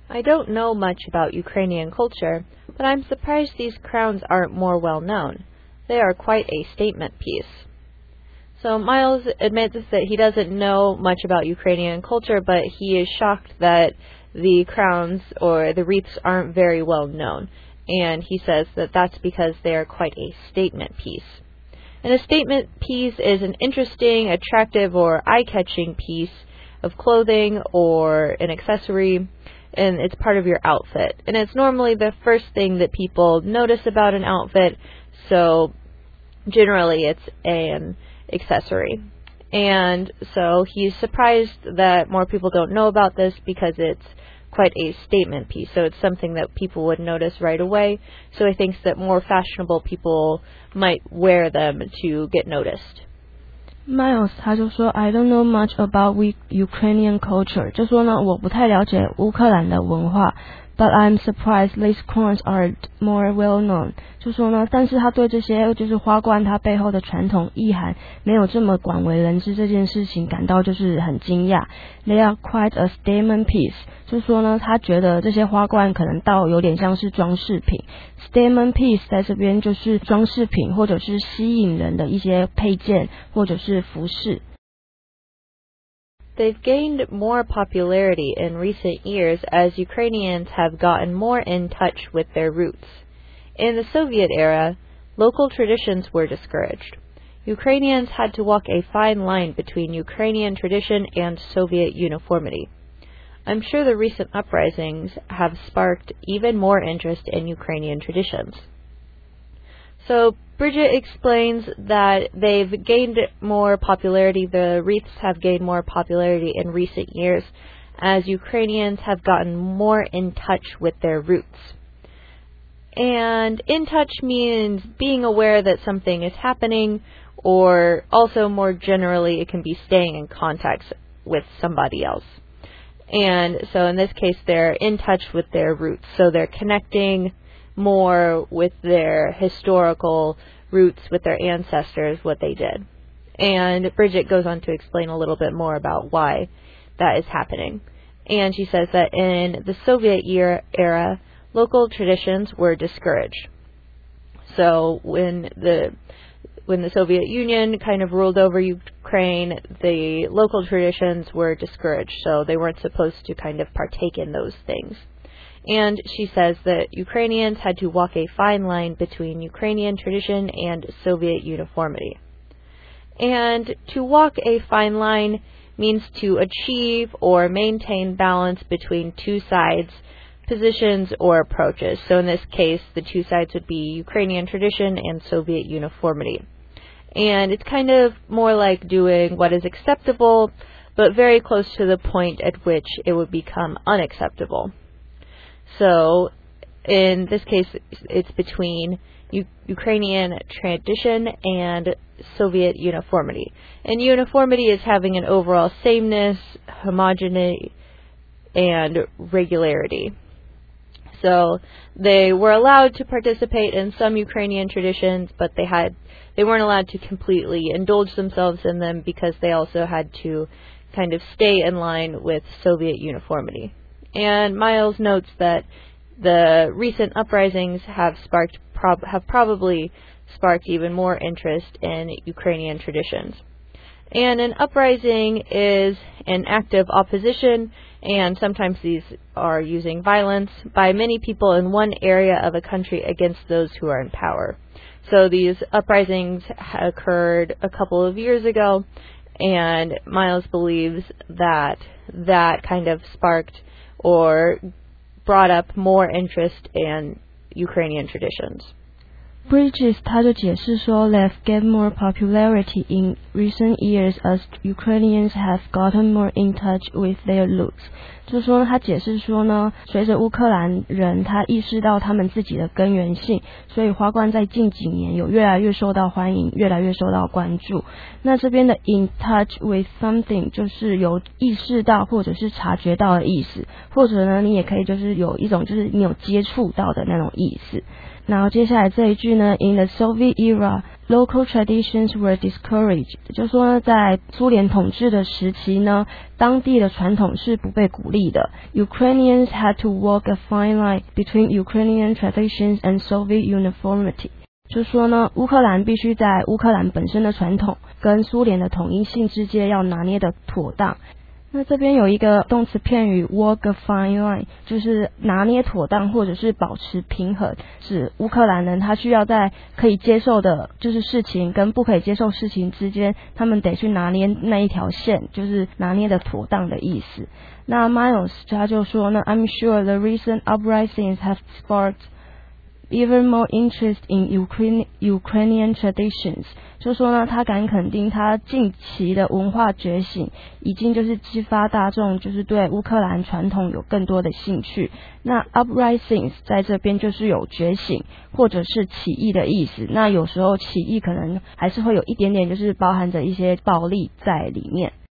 I don't know much about Ukrainian culture, but I'm surprised these crowns aren't more well known. They are quite a statement piece. So Miles admits that he doesn't know much about Ukrainian culture, but he is shocked that the crowns or the wreaths aren't very well known. And he says that that's because they are quite a statement piece. And a statement piece is an interesting, attractive, or eye-catching piece of clothing or an accessory, and it's part of your outfit. And it's normally the first thing that people notice about an outfit, so generally it's an accessory. And so he's surprised that more people don't know about this because it's quite a statement piece. So it's something that people would notice right away. So he thinks that more fashionable people might wear them to get noticed. Miles 他就说 I don't know much about Ukrainian culture 就说呢我不太了解乌克兰的文化 But I'm surprised these crowns are more well known 就说呢但是他对这些就是花冠它背后的传统意涵没有这么广为人知这件事情感到就是很惊讶 They are quite a statement piece 就说呢他觉得这些花冠可能倒有点像是装饰品 Statement piece 在这边就是装饰品或者是吸引人的一些配件或者是服饰 They've gained more popularity in recent years as Ukrainians have gotten more in touch with their roots. In the Soviet era, local traditions were discouraged. Ukrainians had to walk a fine line between Ukrainian tradition and Soviet uniformity. I'm sure the recent uprisings have sparked even more interest in Ukrainian traditions. So Bridget explains that they've gained more popularity, the wreaths have gained more popularity in recent years as Ukrainians have gotten more in touch with their roots. And in touch means being aware that something is happening, or also more generally it can be staying in contact with somebody else. And so in this case they're in touch with their roots, so they're connecting more with their historical roots, with their ancestors, what they did. And Bridget goes on to explain a little bit more about why that is happening. And she says that in the Soviet era, local traditions were discouraged. So when the Soviet Union kind of ruled over Ukraine, the local traditions were discouraged, so they weren't supposed to kind of partake in those things. And she says that Ukrainians had to walk a fine line between Ukrainian tradition and Soviet uniformity. And to walk a fine line means to achieve or maintain balance between two sides, positions, or approaches. So in this case, the two sides would be Ukrainian tradition and Soviet uniformity. And it's kind of more like doing what is acceptable, but very close to the point at which it would become unacceptable. So in this case, it's between Ukrainian tradition and Soviet uniformity. And uniformity is having an overall sameness, homogeneity, and regularity. So they were allowed to participate in some Ukrainian traditions, but they weren't allowed to completely indulge themselves in them because they also had to kind of stay in line with Soviet uniformity. And Miles notes that the recent uprisings have probably sparked even more interest in Ukrainian traditions. And an uprising is an act of opposition, and sometimes these are using violence by many people in one area of a country against those who are in power. So these uprisings occurred a couple of years ago, and Miles believes that that kind of sparked or brought up more interest in Ukrainian traditions. Bridges 他就解释说 they've gained more popularity in recent years as Ukrainians have gotten more in touch with their roots. 就说他解释说呢，随着乌克兰人他意识到他们自己的根源性，所以花冠在近几年有越来越受到欢迎，越来越受到关注。那这边的 in touch with something 就是有意识到或者是察觉到的意思，或者呢你也可以就是有一种就是你有接触到的那种意思。然后接下来这一句呢 In the Soviet era, local traditions were discouraged. 就是说呢在苏联统治的时期呢，当地的传统是不被鼓励力的。Ukrainians had to walk a fine line between Ukrainian traditions and Soviet uniformity。就说呢，乌克兰必须在乌克兰本身的传统跟苏联的统一性之间要拿捏的妥当。那这边有一个动词片语 walk a fine line， 就是拿捏妥当或者是保持平衡，指乌克兰人他需要在可以接受的就是事情跟不可以接受事情之间，他们得去拿捏那一条线，就是拿捏的妥当的意思。那 Miles 他就说呢 I'm sure the recent uprisings have sparked even more interest in Ukrainian traditions， 就说呢，他敢肯定他近期的文化觉醒已经就是激发大众就是对乌克兰传统有更多的兴趣。那 uprisings 在这边就是有觉醒或者是起义的意思，那有时候起义可能还是会有一点点就是包含着一些暴力在里面。